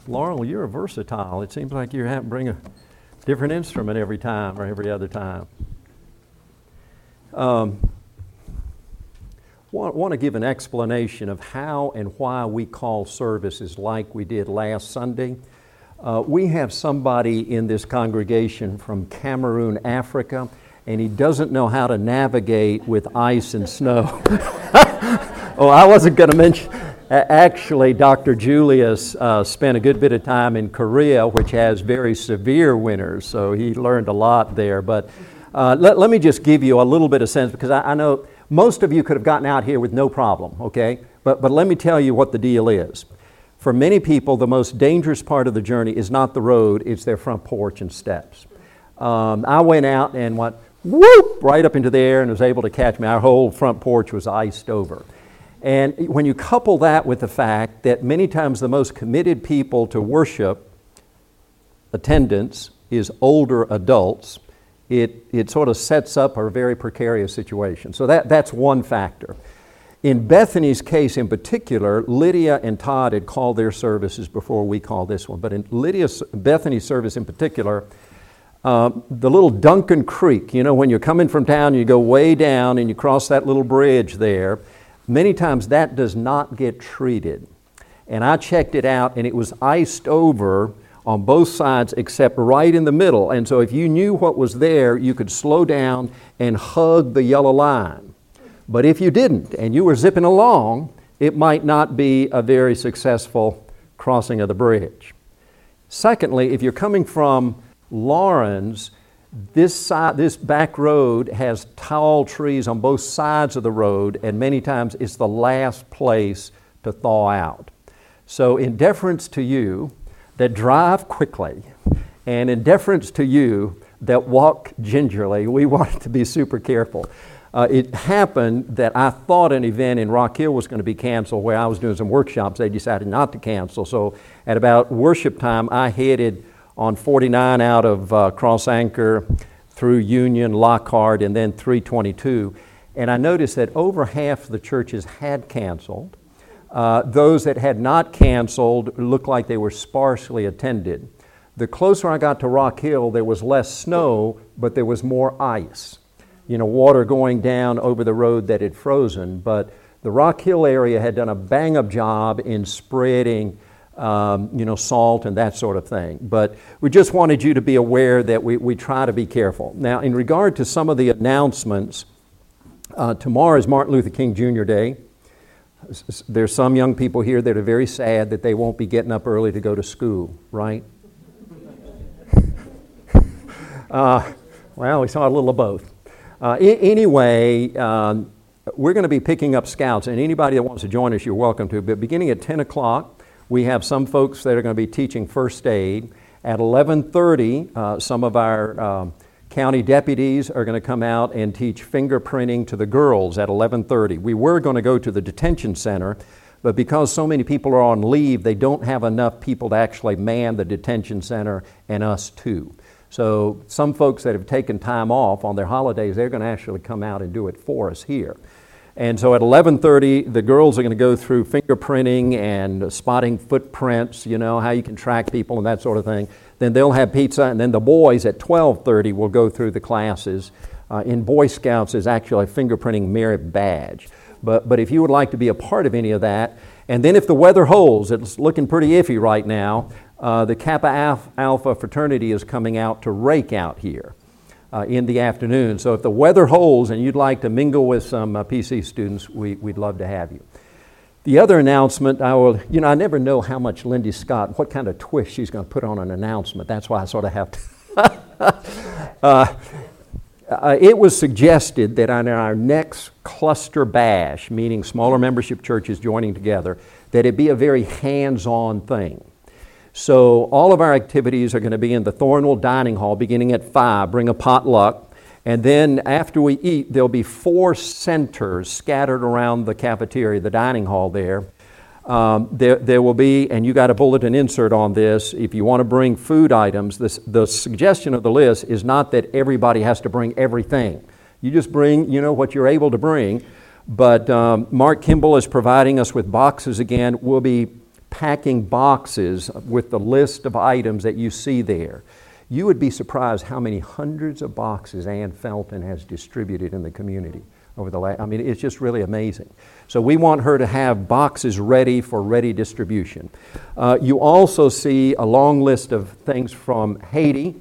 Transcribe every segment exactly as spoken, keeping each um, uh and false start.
Laurel, you're versatile. It seems like you have to bring a different instrument every time or every other time. Um, want, want to give an explanation of how and why we call services like we did last Sunday. Uh, we have somebody in this congregation from Cameroon, Africa, and he doesn't know how to navigate with ice and snow. Oh, I wasn't going to mention... Actually, Doctor Julius uh, spent a good bit of time in Korea, which has very severe winters, so he learned a lot there. But uh, let, let me just give you a little bit of sense, because I, I know most of you could have gotten out here with no problem, okay? But, but let me tell you what the deal is. For many people, the most dangerous part of the journey is not the road, it's their front porch and steps. Um, I went out and went whoop right up into the air and was able to catch me. Our whole front porch was iced over. And when you couple that with the fact that many times the most committed people to worship attendance is older adults, it, it sort of sets up a very precarious situation. So that, that's one factor. In Bethany's case in particular, Lydia and Todd had called their services before we called this one. But in Lydia's, Bethany's service in particular, um, the little Duncan Creek, you know, when you're coming from town, you go way down and you cross that little bridge there. Many times that does not get treated. And I checked it out and it was iced over on both sides except right in the middle. And so if you knew what was there, you could slow down and hug the yellow line. But if you didn't and you were zipping along, it might not be a very successful crossing of the bridge. Secondly, if you're coming from Lawrence, This side, this back road has tall trees on both sides of the road, and many times it's the last place to thaw out. So in deference to you that drive quickly, and in deference to you that walk gingerly, we wanted to be super careful. Uh, it happened that I thought an event in Rock Hill was going to be canceled where I was doing some workshops. They decided not to cancel. So at about worship time, I headed on forty-nine out of uh, Cross Anchor through Union, Lockhart, and then three twenty-two. And I noticed that over half the churches had canceled. Uh, those that had not canceled looked like they were sparsely attended. The closer I got to Rock Hill, there was less snow, but there was more ice. You know, water going down over the road that had frozen. But the Rock Hill area had done a bang-up job in spreading Um, you know, salt and that sort of thing. But we just wanted you to be aware that we, we try to be careful. Now, in regard to some of the announcements, uh, tomorrow is Martin Luther King Junior Day. There's some young people here that are very sad that they won't be getting up early to go to school, right? uh, well, we saw a little of both. Uh, I- anyway, um, we're going to be picking up scouts, and anybody that wants to join us, you're welcome to. But beginning at ten o'clock, we have some folks that are going to be teaching first aid. At eleven thirty, uh, some of our um, county deputies are going to come out and teach fingerprinting to the girls at eleven thirty. We were going to go to the detention center, but because so many people are on leave, they don't have enough people to actually man the detention center and us too. So some folks that have taken time off on their holidays, they're going to actually come out and do it for us here. And so at eleven thirty, the girls are going to go through fingerprinting and spotting footprints, you know, how you can track people and that sort of thing. Then they'll have pizza, and then the boys at twelve thirty will go through the classes. Uh, in Boy Scouts is actually a fingerprinting merit badge. But, but if you would like to be a part of any of that, and then if the weather holds, it's looking pretty iffy right now, uh, the Kappa Alpha fraternity is coming out to rake out here. Uh, in the afternoon. So if the weather holds and you'd like to mingle with some uh, P C students, we, we'd love to have you. The other announcement, I will, you know, I never know how much Lindy Scott, what kind of twist she's going to put on an announcement. That's why I sort of have to. uh, uh, it was suggested that on our next cluster bash, meaning smaller membership churches joining together, that it be a very hands-on thing. So all of our activities are going to be in the Thornwell Dining Hall beginning at five. Bring a potluck. And then after we eat, there'll be four centers scattered around the cafeteria, the dining hall there. Um, there, there will be, and you got a bulletin insert on this, if you want to bring food items, this, the suggestion of the list is not that everybody has to bring everything. You just bring, you know, what you're able to bring. But um, Mark Kimball is providing us with boxes again. We'll be packing boxes with the list of items that you see there. You would be surprised how many hundreds of boxes Ann Felton has distributed in the community over the last, I mean, it's just really amazing. So we want her to have boxes ready for ready distribution. Uh, you also see a long list of things from Haiti,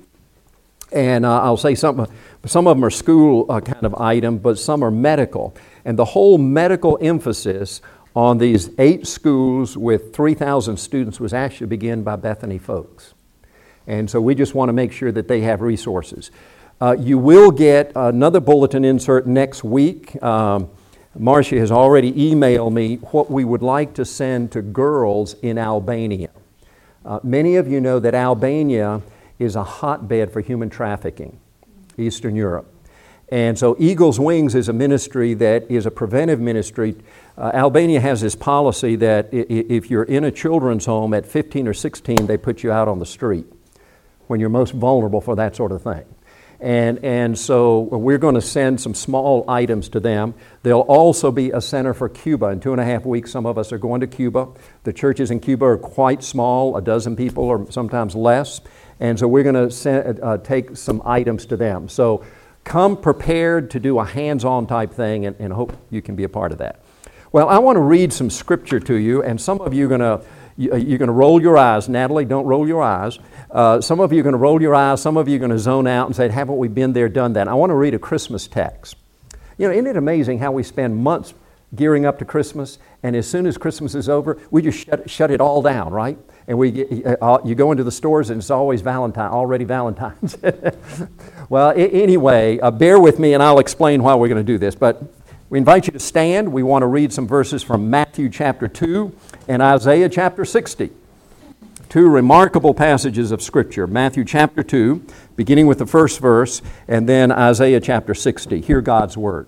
and uh, I'll say some, some of them are school uh, kind of item, but some are medical. And the whole medical emphasis on these eight schools with three thousand students was actually begun by Bethany folks. And so we just want to make sure that they have resources. Uh, you will get another bulletin insert next week. Um, Marcia has already emailed me what we would like to send to girls in Albania. Uh, many of you know that Albania is a hotbed for human trafficking, Eastern Europe. And so Eagle's Wings is a ministry that is a preventive ministry. Uh, Albania has this policy that I- if you're in a children's home at fifteen or sixteen, they put you out on the street when you're most vulnerable for that sort of thing. And, and so we're going to send some small items to them. There'll also be a center for Cuba. In two and a half weeks, some of us are going to Cuba. The churches in Cuba are quite small, a dozen people or sometimes less. And so we're going to send, uh, take some items to them. So come prepared to do a hands-on type thing, and, and hope you can be a part of that. Well, I want to read some scripture to you, and some of you are going to you're going to roll your eyes. Natalie, don't roll your eyes. Uh, some of you are going to roll your eyes. Some of you are going to zone out and say, haven't we been there, done that? I want to read a Christmas text. You know, isn't it amazing how we spend months gearing up to Christmas, and as soon as Christmas is over, we just shut, shut it all down, right? And we get, uh, you go into the stores and it's always Valentine, already Valentine's. Well, I- anyway, uh, bear with me and I'll explain why we're going to do this. But we invite you to stand. We want to read some verses from Matthew chapter two and Isaiah chapter sixty. Two remarkable passages of Scripture. Matthew chapter two, beginning with the first verse, and then Isaiah chapter sixty. Hear God's word.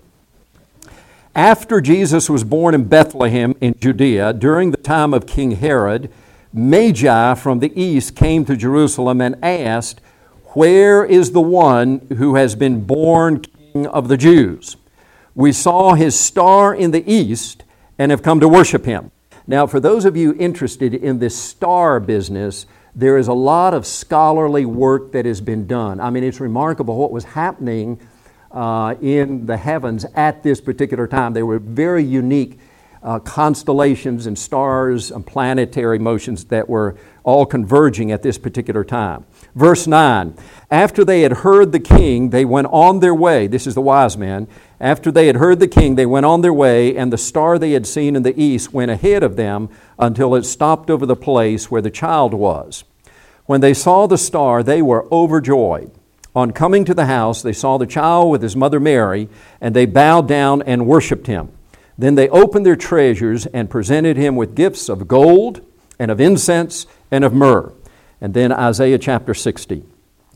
After Jesus was born in Bethlehem in Judea, during the time of King Herod, Magi from the east came to Jerusalem and asked, "Where is the one who has been born King of the Jews? We saw his star in the east and have come to worship him." Now, for those of you interested in this star business, there is a lot of scholarly work that has been done. I mean, it's remarkable what was happening uh, in the heavens at this particular time. There were very unique uh, constellations and stars and planetary motions that were all converging at this particular time. Verse nine, after they had heard the king, they went on their way. This is the wise men. After they had heard the king, they went on their way, and the star they had seen in the east went ahead of them until it stopped over the place where the child was. When they saw the star, they were overjoyed. On coming to the house, they saw the child with his mother Mary, and they bowed down and worshiped him. Then they opened their treasures and presented him with gifts of gold and of incense and of myrrh. And then Isaiah chapter sixty.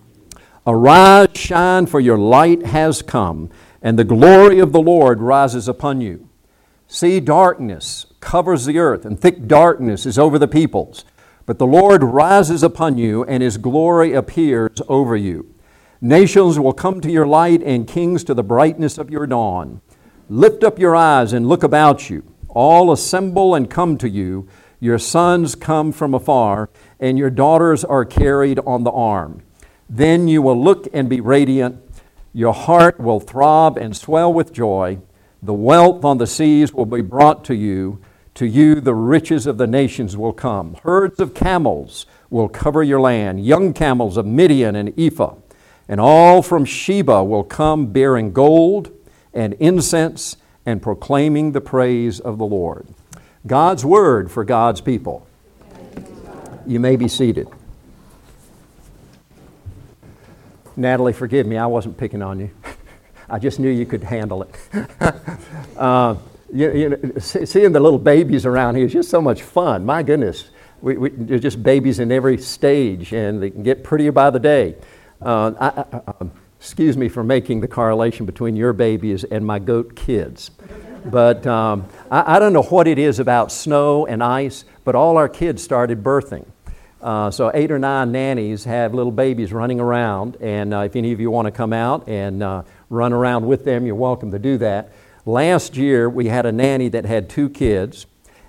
Arise, shine, for your light has come, and the glory of the Lord rises upon you. See, darkness covers the earth, and thick darkness is over the peoples. But the Lord rises upon you, and His glory appears over you. Nations will come to your light, and kings to the brightness of your dawn. Lift up your eyes and look about you. All assemble and come to you. Your sons come from afar, and your daughters are carried on the arm. Then you will look and be radiant. Your heart will throb and swell with joy. The wealth on the seas will be brought to you. To you the riches of the nations will come. Herds of camels will cover your land, young camels of Midian and Ephah. And all from Sheba will come bearing gold and incense and proclaiming the praise of the Lord. God's word for God's people. You may be seated. Natalie, forgive me, I wasn't picking on you. I just knew you could handle it. uh, you, you know, seeing the little babies around here is just so much fun. My goodness, we, we, they're just babies in every stage, and they can get prettier by the day. Uh, I, I, I, excuse me for making the correlation between your babies and my goat kids. But um, I, I don't know what it is about snow and ice, but all our kids started birthing. Uh, so eight or nine nannies have little babies running around, and uh, if any of you want to come out and uh, run around with them, you're welcome to do that. Last year, we had a nanny that had two kids,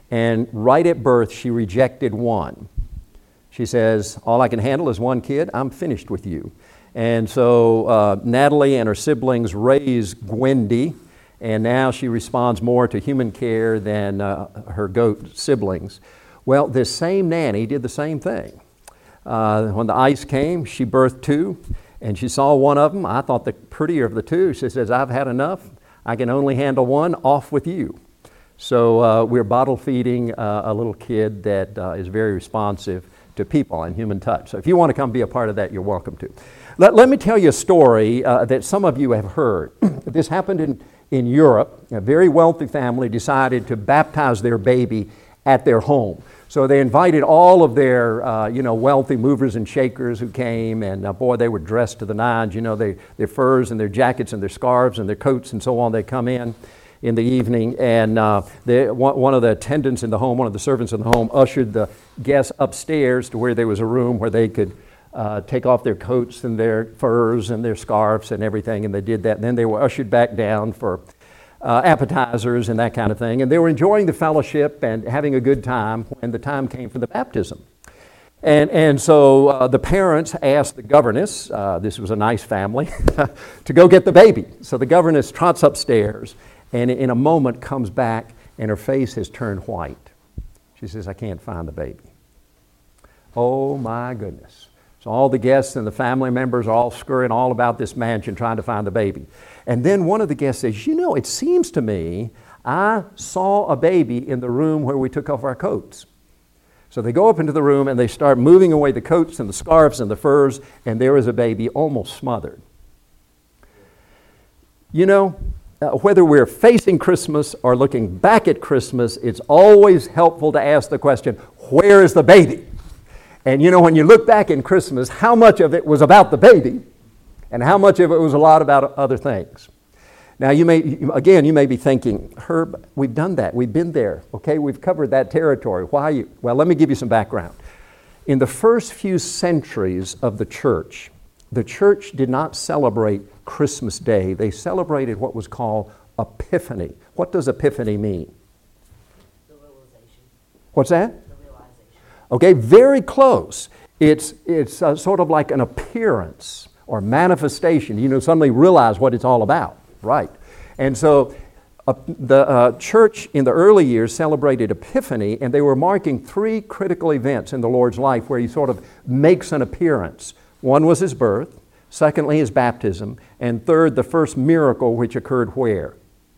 And right at birth, she rejected one. She says, all I can handle is one kid. I'm finished with you. And so uh, Natalie and her siblings raise Gwendy, and now she responds more to human care than uh, her goat siblings. Well, this same nanny did the same thing. Uh, when the ice came, she birthed two, and she saw one of them. I thought the prettier of the two. She says, I've had enough. I can only handle one. Off with you. So uh, we're bottle feeding uh, a little kid that uh, is very responsive to people and human touch. So if you want to come be a part of that, you're welcome to. Let, let me tell you a story uh, that some of you have heard. This happened in, in Europe. A very wealthy family decided to baptize their baby at their home. So they invited all of their, uh, you know, wealthy movers and shakers who came, and uh, boy, they were dressed to the nines. You know, they, their furs and their jackets and their scarves and their coats and so on. They come in in the evening, and uh, they, one, one of the attendants in the home, one of the servants in the home, ushered the guests upstairs to where there was a room where they could uh, take off their coats and their furs and their scarves and everything, and they did that. And then they were ushered back down for uh, appetizers and that kind of thing. And they were enjoying the fellowship and having a good time when the time came for the baptism. And, and so uh, the parents asked the governess, uh, this was a nice family, to go get the baby. So the governess trots upstairs, and in a moment comes back, and her face has turned white. She says, I can't find the baby. Oh my goodness. So all the guests and the family members are all scurrying all about this mansion trying to find the baby. And then one of the guests says, you know, it seems to me I saw a baby in the room where we took off our coats. So they go up into the room and they start moving away the coats and the scarves and the furs, and there is a baby almost smothered. You know, Uh, whether we're facing Christmas or looking back at Christmas, it's always helpful to ask the question, where is the baby? And you know, when you look back in Christmas, how much of it was about the baby and how much of it was a lot about other things? Now, you may, again, you may be thinking, Herb, we've done that. We've been there. Okay, we've covered that territory. Why you? Well, let me give you some background. In the first few centuries of the church, the church did not celebrate Christmas Day. They celebrated what was called Epiphany. What does Epiphany mean? The realization. What's that? The realization. Okay, very close. It's, it's uh, sort of like an appearance or manifestation. You know, suddenly realize what it's all about, right? And so uh, the uh, church in the early years celebrated Epiphany, and they were marking three critical events in the Lord's life where He sort of makes an appearance. One was His birth, secondly His baptism, and third the first miracle which occurred where?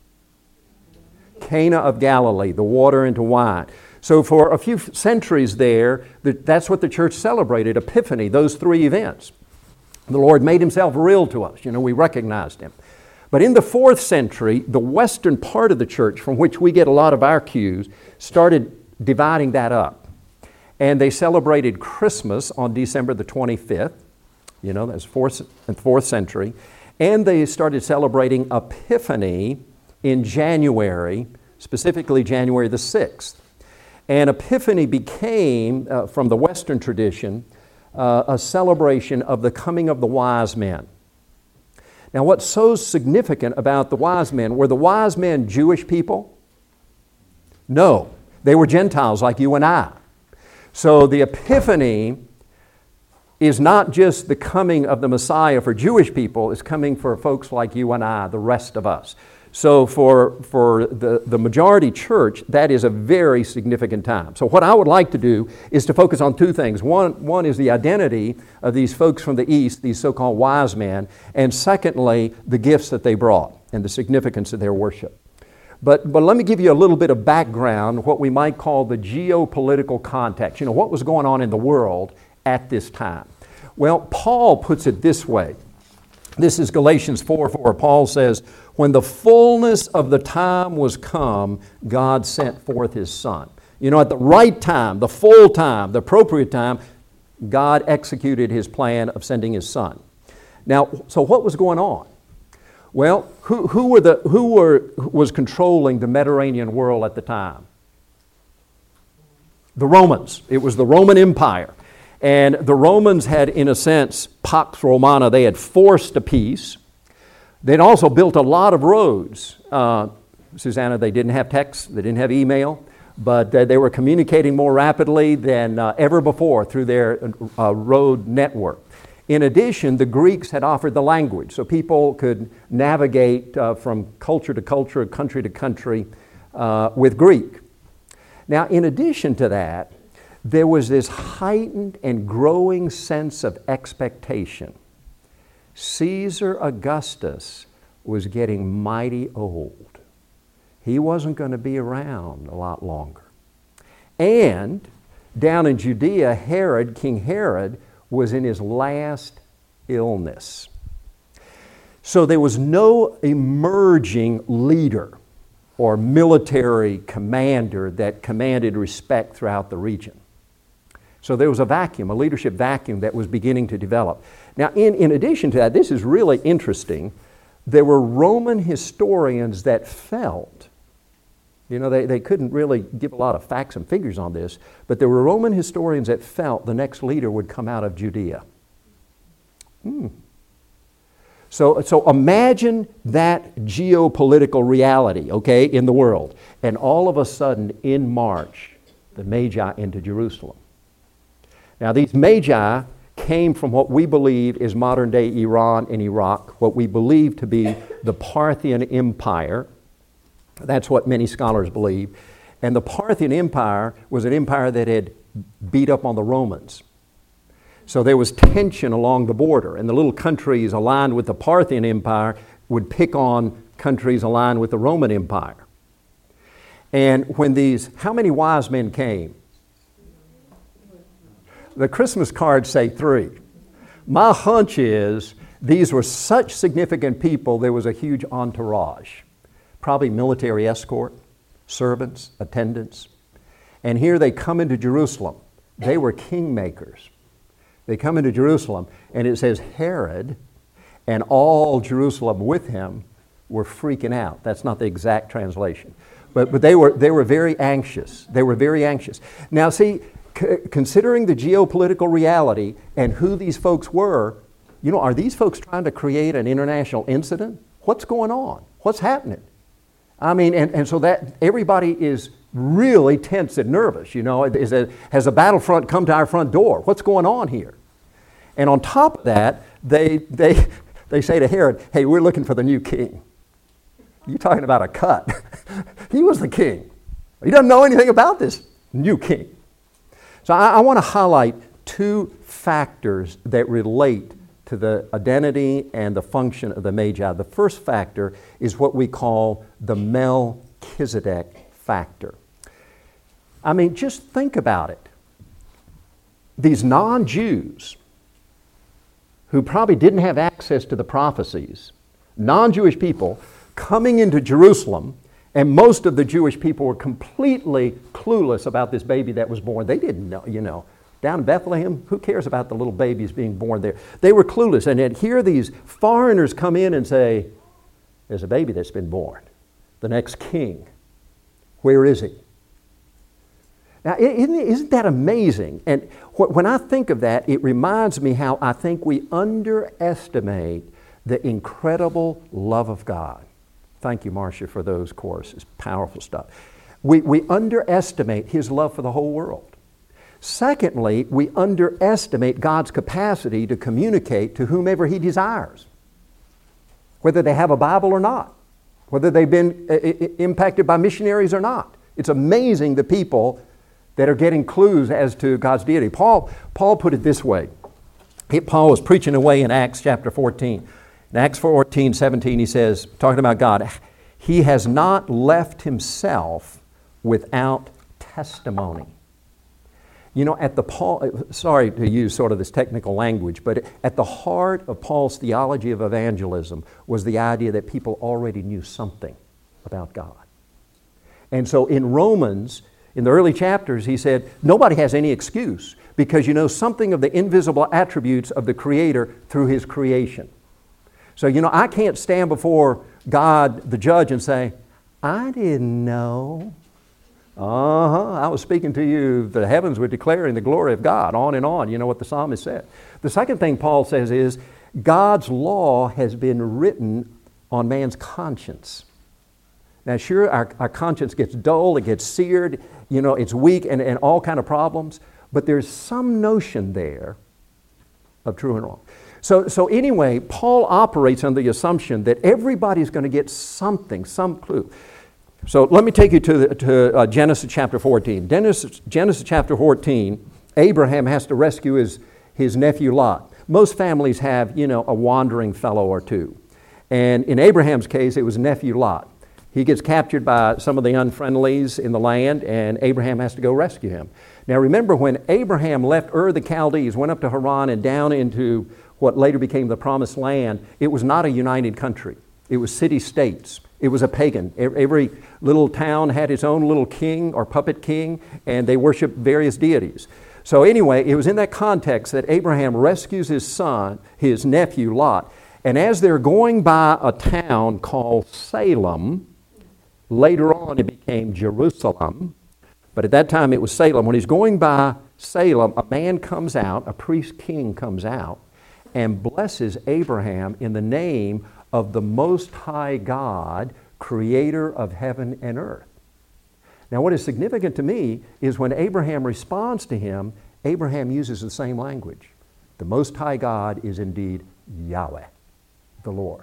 Cana of Galilee, the water into wine. So for a few centuries there, that's what the church celebrated, Epiphany, those three events. The Lord made Himself real to us. You know, we recognized Him. But in the fourth century, the western part of the church, from which we get a lot of our cues, started dividing that up. And they celebrated Christmas on December the twenty-fifth. You know, that's fourth, fourth century. And they started celebrating Epiphany in January, specifically January the sixth. And Epiphany became, uh, from the Western tradition, uh, a celebration of the coming of the wise men. Now, what's so significant about the wise men, were the wise men Jewish people? No, they were Gentiles like you and I. So the Epiphany is not just the coming of the Messiah for Jewish people, it's coming for folks like you and I, the rest of us. So for, for the, the majority church, that is a very significant time. So what I would like to do is to focus on two things. One, one is the identity of these folks from the East, these so-called wise men, and secondly, the gifts that they brought and the significance of their worship. But, but let me give you a little bit of background, what we might call the geopolitical context. You know, what was going on in the world at this time? Well, Paul puts it this way. This is Galatians four four. Paul says, when the fullness of the time was come, God sent forth His Son. You know, at the right time, the full time, the appropriate time, God executed His plan of sending His Son. Now, so what was going on? Well, who, who, were the, who were, was controlling the Mediterranean world at the time? The Romans. It was the Roman Empire. And the Romans had, in a sense, Pax Romana. They had forced a peace. They'd also built a lot of roads. Uh, Susanna, they didn't have text. They didn't have email. but uh, they were communicating more rapidly than uh, ever before through their uh, road network. In addition, the Greeks had offered the language, so people could navigate uh, from culture to culture, country to country uh, with Greek. Now, in addition to that, there was this heightened and growing sense of expectation. Caesar Augustus was getting mighty old. He wasn't going to be around a lot longer. And down in Judea, Herod, King Herod, was in his last illness. So there was no emerging leader or military commander that commanded respect throughout the region. So there was a vacuum, a leadership vacuum that was beginning to develop. Now, in, in addition to that, this is really interesting, there were Roman historians that felt, you know, they, they couldn't really give a lot of facts and figures on this, but there were Roman historians that felt the next leader would come out of Judea. Hmm. So, so imagine that geopolitical reality, okay, in the world. And all of a sudden, in March, the Magi into Jerusalem. Now, these Magi came from what we believe is modern-day Iran and Iraq, what we believe to be the Parthian Empire. That's what many scholars believe. And the Parthian Empire was an empire that had beat up on the Romans. So there was tension along the border, and the little countries aligned with the Parthian Empire would pick on countries aligned with the Roman Empire. And when these, how many wise men came? The Christmas cards say three. My hunch is these were such significant people, there was a huge entourage. Probably military escort, servants, attendants. And here they come into Jerusalem. They were kingmakers. They come into Jerusalem, and it says Herod and all Jerusalem with him were freaking out. That's not the exact translation. But, but they were, they were very anxious. They were very anxious. Now see, c- considering the geopolitical reality and who these folks were, you know, are these folks trying to create an international incident? What's going on? What's happening? I mean, and, and so that everybody is really tense and nervous, you know. Is a, has a battlefront come to our front door? What's going on here? And on top of that, they, they, they say to Herod, hey, we're looking for the new king. You're talking about a cut. He was the king. He doesn't know anything about this new king. So I, I want to highlight two factors that relate to the identity and the function of the Magi. The first factor is what we call the Melchizedek factor. I mean, just think about it. These non-Jews who probably didn't have access to the prophecies, non-Jewish people coming into Jerusalem, and most of the Jewish people were completely clueless about this baby that was born. They didn't know, you know. Down in Bethlehem, who cares about the little babies being born there? They were clueless. And yet here these foreigners come in and say, there's a baby that's been born, the next king. Where is he? Now, isn't, isn't that amazing? And wh- when I think of that, it reminds me how I think we underestimate the incredible love of God. Thank you, Marcia, for those choruses. Powerful stuff. We, we underestimate His love for the whole world. Secondly, we underestimate God's capacity to communicate to whomever He desires, whether they have a Bible or not, whether they've been uh, impacted by missionaries or not. It's amazing the people that are getting clues as to God's deity. Paul, Paul put it this way. He, Paul was preaching away in Acts chapter fourteen. In Acts fourteen, seventeen, he says, talking about God, He has not left Himself without testimony. You know, at the Paul, sorry to use sort of this technical language, but at the heart of Paul's theology of evangelism was the idea that people already knew something about God. And so in Romans, in the early chapters, he said, nobody has any excuse because you know something of the invisible attributes of the Creator through His creation. So, you know, I can't stand before God, the judge, and say, I didn't know. Uh-huh, I was speaking to you, the heavens were declaring the glory of God, on and on. You know what the psalmist said. The second thing Paul says is, God's law has been written on man's conscience. Now, sure, our, our conscience gets dull, it gets seared, you know, it's weak and, and all kind of problems, but there's some notion there of true and wrong. So, so anyway, Paul operates on the assumption that everybody's going to get something, some clue. So let me take you to, the, to uh, Genesis chapter fourteen. Genesis, Genesis chapter fourteen, Abraham has to rescue his, his nephew Lot. Most families have, you know, a wandering fellow or two. And in Abraham's case, it was nephew Lot. He gets captured by some of the unfriendlies in the land, and Abraham has to go rescue him. Now remember, when Abraham left Ur the Chaldees, went up to Haran and down into what later became the Promised Land, it was not a united country. It was city-states. It was a pagan. Every little town had its own little king or puppet king, and they worshiped various deities. So anyway, it was in that context that Abraham rescues his son, his nephew Lot, and as they're going by a town called Salem, later on it became Jerusalem, but at that time it was Salem. When he's going by Salem, a man comes out, a priest king comes out, and blesses Abraham in the name of the Most High God, creator of heaven and earth. Now what is significant to me is when Abraham responds to him, Abraham uses the same language. The Most High God is indeed Yahweh, the Lord.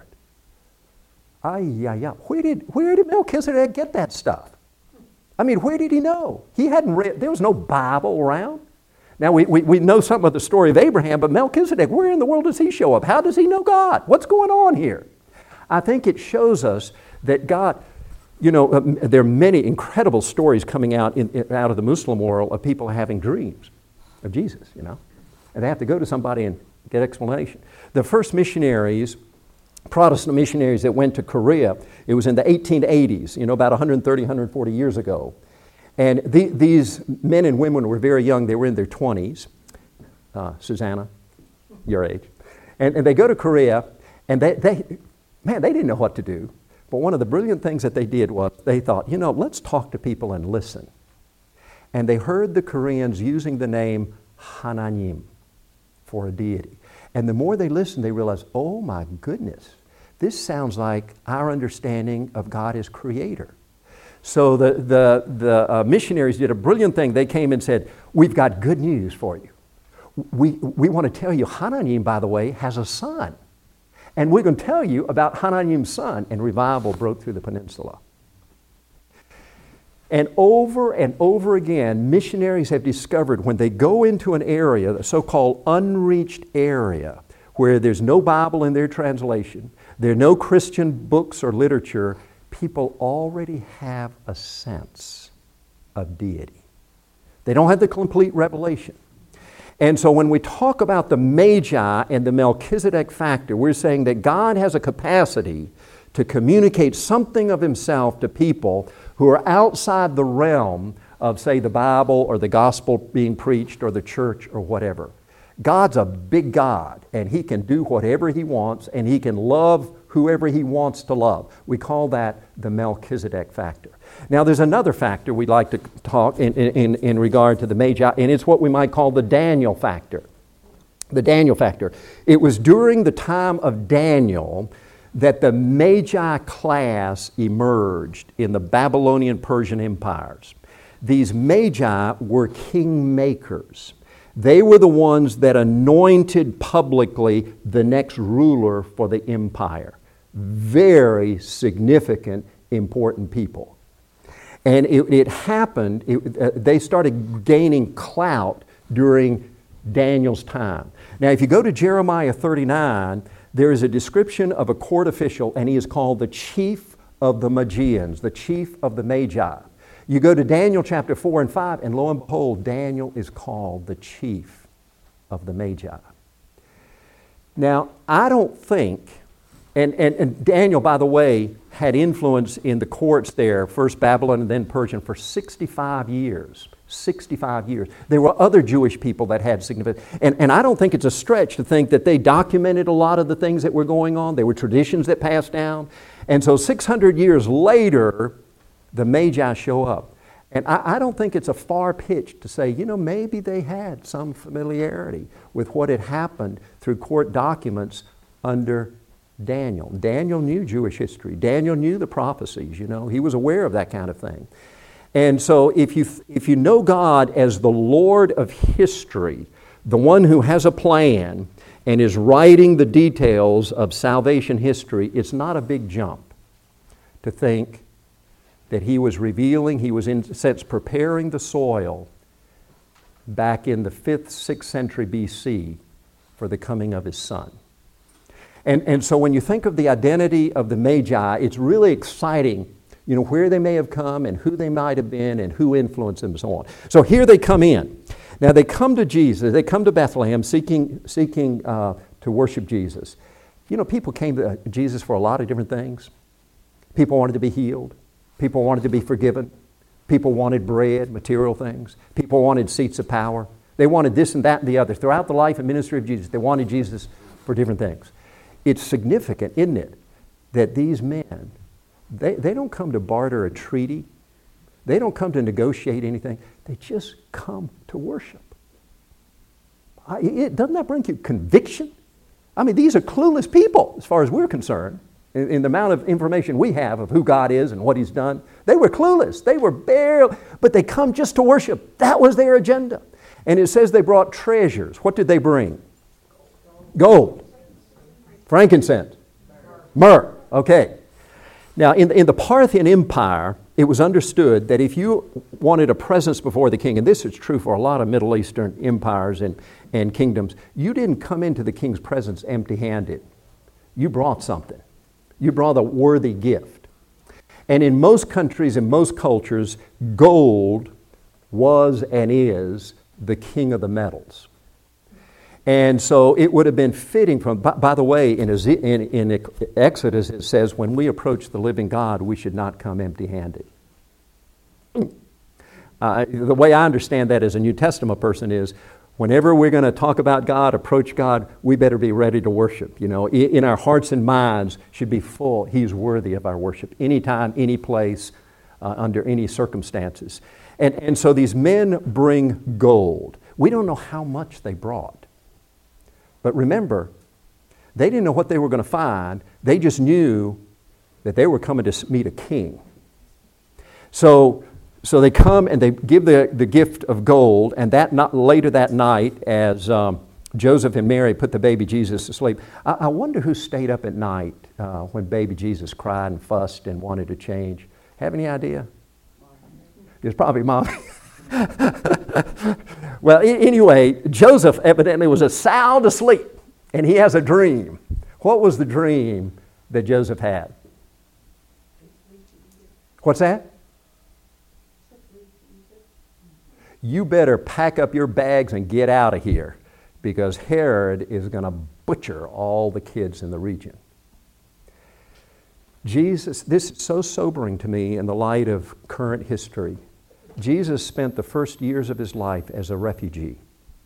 Ay, ya, ya. Where did, where did Melchizedek get that stuff? I mean, where did he know? He hadn't read, there was no Bible around. Now, we, we, we know something of the story of Abraham, but Melchizedek, where in the world does he show up? How does he know God? What's going on here? I think it shows us that God, you know, uh, there are many incredible stories coming out, in, in, out of the Muslim world of people having dreams of Jesus, you know. And they have to go to somebody and get explanation. The first missionaries, Protestant missionaries that went to Korea, it was in the eighteen eighties, you know, about one hundred thirty, one hundred forty years ago. And the, these men and women were very young. They were in their twenties. Uh, Susanna, your age. And, and they go to Korea, and they, they, man, they didn't know what to do. But one of the brilliant things that they did was they thought, you know, let's talk to people and listen. And they heard the Koreans using the name Hananim for a deity. And the more they listened, they realized, oh my goodness, this sounds like our understanding of God as creator. So the, the, the uh, missionaries did a brilliant thing. They came and said, we've got good news for you. We, we want to tell you, Hananim, by the way, has a son. And we're going to tell you about Hananim's son. And revival broke through the peninsula. And over and over again, missionaries have discovered when they go into an area, the so-called unreached area, where there's no Bible in their translation, there are no Christian books or literature, people already have a sense of deity. They don't have the complete revelation. And so when we talk about the Magi and the Melchizedek factor, we're saying that God has a capacity to communicate something of himself to people who are outside the realm of, say, the Bible or the gospel being preached or the church or whatever. God's a big God, and he can do whatever he wants, and he can love whoever he wants to love. We call that the Melchizedek factor. Now, there's another factor we'd like to talk in, in, in regard to the Magi, and it's what we might call the Daniel factor. The Daniel factor. It was during the time of Daniel that the Magi class emerged in the Babylonian Persian empires. These Magi were kingmakers. They were the ones that anointed publicly the next ruler for the empire. Very significant, important people. And it, it happened, it, uh, they started gaining clout during Daniel's time. Now, if you go to Jeremiah thirty-nine, there is a description of a court official, and he is called the chief of the Magians, the chief of the Magi. You go to Daniel chapter four and five, and lo and behold, Daniel is called the chief of the Magi. Now, I don't think, and, and, and Daniel, by the way, had influence in the courts there, first Babylon and then Persian, for sixty-five years. sixty-five years. There were other Jewish people that had significant, and, and I don't think it's a stretch to think that they documented a lot of the things that were going on. There were traditions that passed down. And so six hundred years later, the Magi show up. And I, I don't think it's a far pitch to say, you know, maybe they had some familiarity with what had happened through court documents under Daniel. Daniel knew Jewish history. Daniel knew the prophecies, you know. He was aware of that kind of thing. And so if you, if you know God as the Lord of history, the one who has a plan and is writing the details of salvation history, it's not a big jump to think that he was revealing, he was in a sense preparing the soil back in the fifth, sixth century B C for the coming of his Son. And, and so when you think of the identity of the Magi, it's really exciting, you know, where they may have come and who they might have been and who influenced them and so on. So here they come in. Now they come to Jesus, they come to Bethlehem seeking, seeking uh, to worship Jesus. You know, people came to Jesus for a lot of different things. People wanted to be healed. People wanted to be forgiven. People wanted bread, material things. People wanted seats of power. They wanted this and that and the other. Throughout the life and ministry of Jesus, they wanted Jesus for different things. It's significant, isn't it, that these men, they, they don't come to barter a treaty. They don't come to negotiate anything. They just come to worship. I, it, doesn't that bring you conviction? I mean, these are clueless people as far as we're concerned. In, in the amount of information we have of who God is and what He's done, they were clueless. They were bare, but they come just to worship. That was their agenda. And it says they brought treasures. What did they bring? Gold. Frankincense. Myrrh. Okay. Now, in, in the Parthian Empire, it was understood that if you wanted a presence before the king, and this is true for a lot of Middle Eastern empires and, and kingdoms, you didn't come into the king's presence empty-handed. You brought something. You brought a worthy gift. And in most countries, in most cultures, gold was and is the king of the metals. And so it would have been fitting from, by, by the way, in, in, in Exodus it says, when we approach the living God, we should not come empty-handed. Uh, the way I understand that as a New Testament person is, whenever we're going to talk about God, approach God, we better be ready to worship. You know, in, in our hearts and minds should be full. He's worthy of our worship, anytime, any place, uh, under any circumstances. And, and so these men bring gold. We don't know how much they brought. But remember, they didn't know what they were going to find. They just knew that they were coming to meet a king. So, so they come and they give the, the gift of gold, and that not, later that night, as um, Joseph and Mary put the baby Jesus to sleep, I, I wonder who stayed up at night uh, when baby Jesus cried and fussed and wanted to change. Have any idea? It's probably Mom. Well, anyway, Joseph evidently was a sound asleep, and he has a dream. What was the dream that Joseph had? What's that? You better pack up your bags and get out of here, because Herod is going to butcher all the kids in the region. Jesus, this is so sobering to me in the light of current history. Jesus spent the first years of his life as a refugee.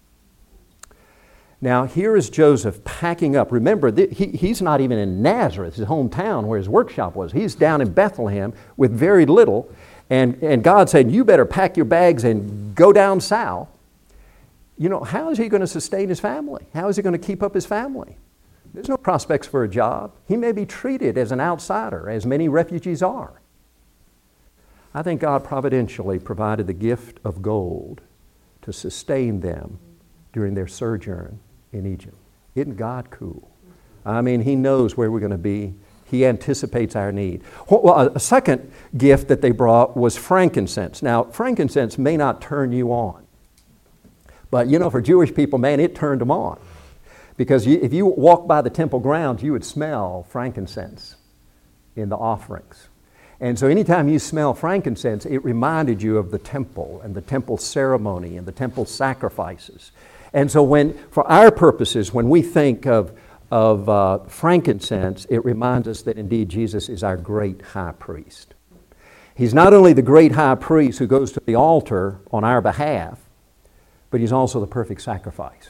Now, here is Joseph packing up. Remember, th- he, he's not even in Nazareth, his hometown where his workshop was. He's down in Bethlehem with very little. And, and God said, you better pack your bags and go down south. You know, how is he going to sustain his family? How is he going to keep up his family? There's no prospects for a job. He may be treated as an outsider, as many refugees are. I think God providentially provided the gift of gold to sustain them during their sojourn in Egypt. Isn't God cool? I mean, He knows where we're going to be. He anticipates our need. Well, a second gift that they brought was frankincense. Now, frankincense may not turn you on. But, you know, for Jewish people, man, it turned them on. Because you, if you walk by the temple grounds, you would smell frankincense in the offerings. And so anytime you smell frankincense, it reminded you of the temple and the temple ceremony and the temple sacrifices. And so when, for our purposes, when we think of, of uh, frankincense, it reminds us that indeed Jesus is our great high priest. He's not only the great high priest who goes to the altar on our behalf, but He's also the perfect sacrifice.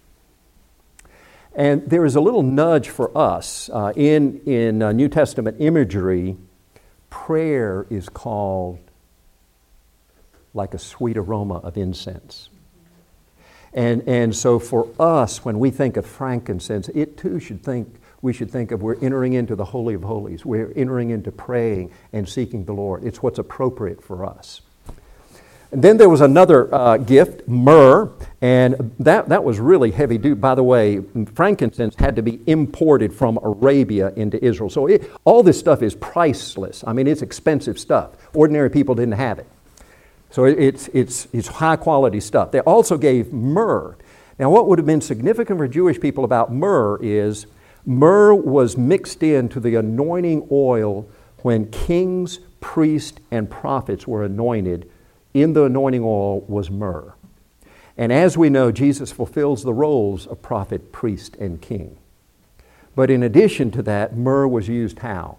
And there is a little nudge for us uh, in, in uh, New Testament imagery. Prayer is called like a sweet aroma of incense. And, and so for us, when we think of frankincense, it too should think, we should think of we're entering into the Holy of Holies. We're entering into praying and seeking the Lord. It's what's appropriate for us. And then there was another uh, gift, myrrh, and that, that was really heavy duty. By the way, frankincense had to be imported from Arabia into Israel. So it, all this stuff is priceless. I mean, it's expensive stuff. Ordinary people didn't have it. So it, it's, it's, it's high quality stuff. They also gave myrrh. Now, what would have been significant for Jewish people about myrrh is myrrh was mixed into the anointing oil when kings, priests, and prophets were anointed. In the anointing oil was myrrh. And as we know, Jesus fulfills the roles of prophet, priest, and king. But in addition to that, myrrh was used how?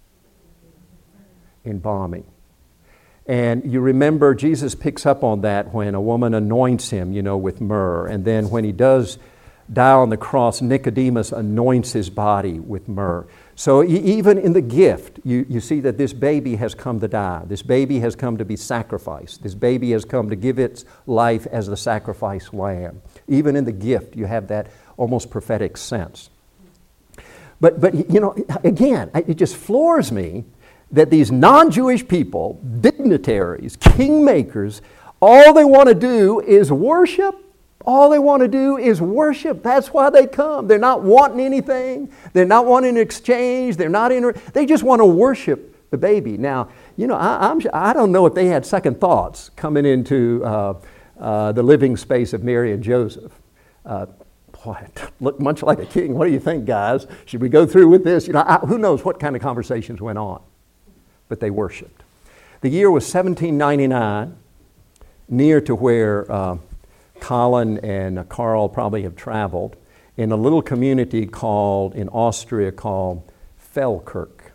Embalming. And you remember Jesus picks up on that when a woman anoints him, you know, with myrrh. And then when he does die on the cross, Nicodemus anoints his body with myrrh. So even in the gift, you, you see that this baby has come to die. This baby has come to be sacrificed. This baby has come to give its life as the sacrifice lamb. Even in the gift, you have that almost prophetic sense. But, but you know, again, it just floors me that these non-Jewish people, dignitaries, kingmakers, all they want to do is worship. All they want to do is worship. That's why they come. They're not wanting anything. They're not wanting to exchange. They're not in. They just want to worship the baby. Now, you know, I, I'm, I don't know if they had second thoughts coming into uh, uh, the living space of Mary and Joseph. Uh, boy, it looked much like a king. What do you think, guys? Should we go through with this? You know, I, who knows what kind of conversations went on? But they worshiped. The year was seventeen ninety-nine, near to where Uh, Colin and Carl probably have traveled, in a little community called, in Austria, called Feldkirch.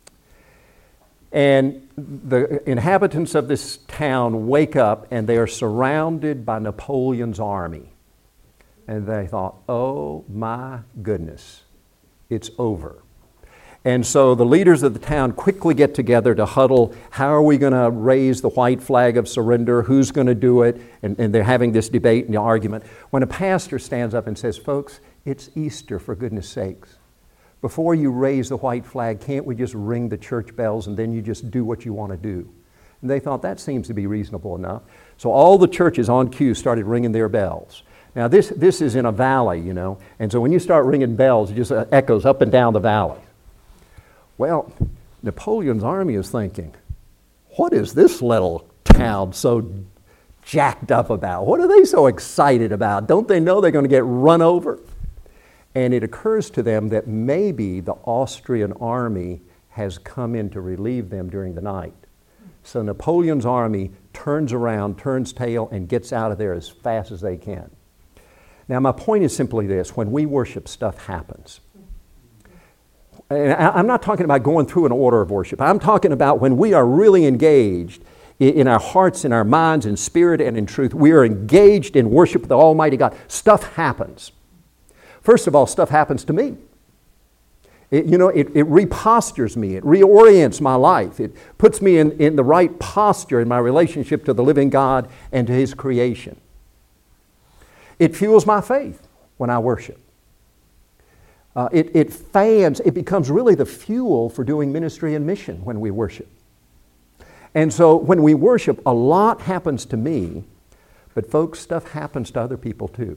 And the inhabitants of this town wake up and they are surrounded by Napoleon's army. And they thought, oh my goodness, it's over. And so the leaders of the town quickly get together to huddle. How are we going to raise the white flag of surrender? Who's going to do it? And, and they're having this debate and the argument. When a pastor stands up and says, folks, it's Easter, for goodness sakes. Before you raise the white flag, can't we just ring the church bells and then you just do what you want to do? And they thought that seems to be reasonable enough. So all the churches on cue started ringing their bells. Now this, this is in a valley, you know. And so when you start ringing bells, it just echoes up and down the valley. Well, Napoleon's army is thinking, what is this little town so jacked up about? What are they so excited about? Don't they know they're going to get run over? And it occurs to them that maybe the Austrian army has come in to relieve them during the night. So Napoleon's army turns around, turns tail, and gets out of there as fast as they can. Now, my point is simply this. When we worship, stuff happens. And I'm not talking about going through an order of worship. I'm talking about when we are really engaged in our hearts, in our minds, in spirit, and in truth. We are engaged in worship of the Almighty God. Stuff happens. First of all, stuff happens to me. It, you know, it, it repostures me. It reorients my life. It puts me in, in the right posture in my relationship to the living God and to His creation. It fuels my faith when I worship. Uh, it, it fans, it becomes really the fuel for doing ministry and mission when we worship. And so when we worship, a lot happens to me, but folks, stuff happens to other people too.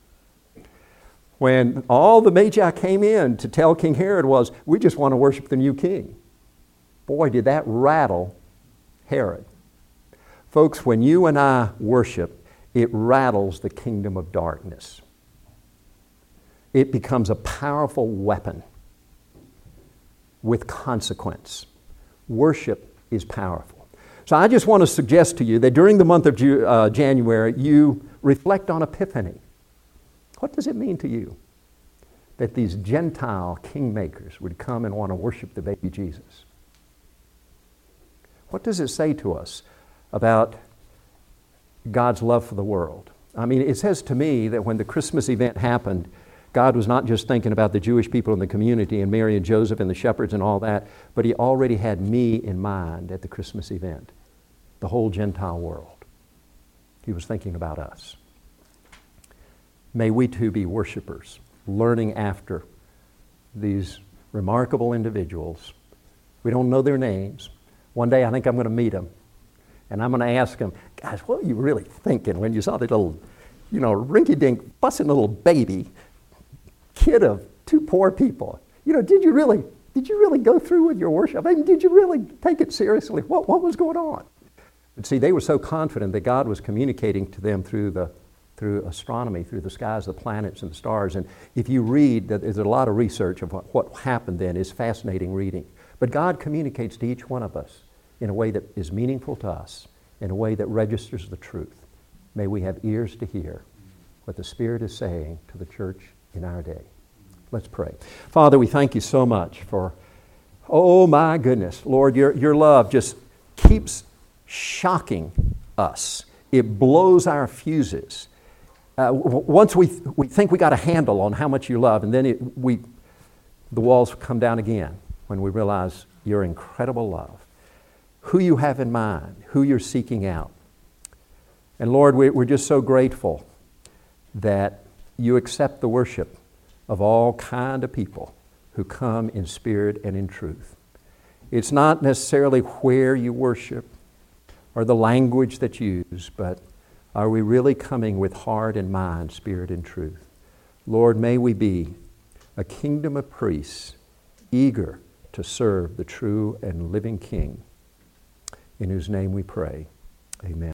When all the Magi came in to tell King Herod was, we just want to worship the new king. Boy, did that rattle Herod. Folks, when you and I worship, it rattles the kingdom of darkness. It becomes a powerful weapon with consequence. Worship is powerful. So I just want to suggest to you that during the month of Ju- uh, January, you reflect on Epiphany. What does it mean to you that these Gentile kingmakers would come and want to worship the baby Jesus? What does it say to us about God's love for the world? I mean, it says to me that when the Christmas event happened, God was not just thinking about the Jewish people in the community and Mary and Joseph and the shepherds and all that, but He already had me in mind at the Christmas event, the whole Gentile world. He was thinking about us. May we too be worshipers, learning after these remarkable individuals. We don't know their names. One day I think I'm going to meet them, and I'm going to ask them, guys, what were you really thinking when you saw that little, you know, rinky-dink, fussing little baby, kid of two poor people? You know, did you really, did you really go through with your worship? I mean, did you really take it seriously? What, what was going on? But see, they were so confident that God was communicating to them through the through astronomy, through the skies, the planets and the stars. And if you read, that there's a lot of research of what, what happened then. Is fascinating reading. But God communicates to each one of us in a way that is meaningful to us, in a way that registers the truth. May we have ears to hear what the Spirit is saying to the church in our day. Let's pray. Father, we thank you so much for, oh my goodness, Lord, your, your love just keeps shocking us. It blows our fuses. Uh, w- once we, th- we think we got a handle on how much you love, and then it, we, the walls come down again when we realize your incredible love, who you have in mind, who you're seeking out. And Lord, we, we're just so grateful that you accept the worship of all kind of people who come in spirit and in truth. It's not necessarily where you worship or the language that you use, but are we really coming with heart and mind, spirit and truth? Lord, may we be a kingdom of priests eager to serve the true and living King, in whose name we pray. Amen.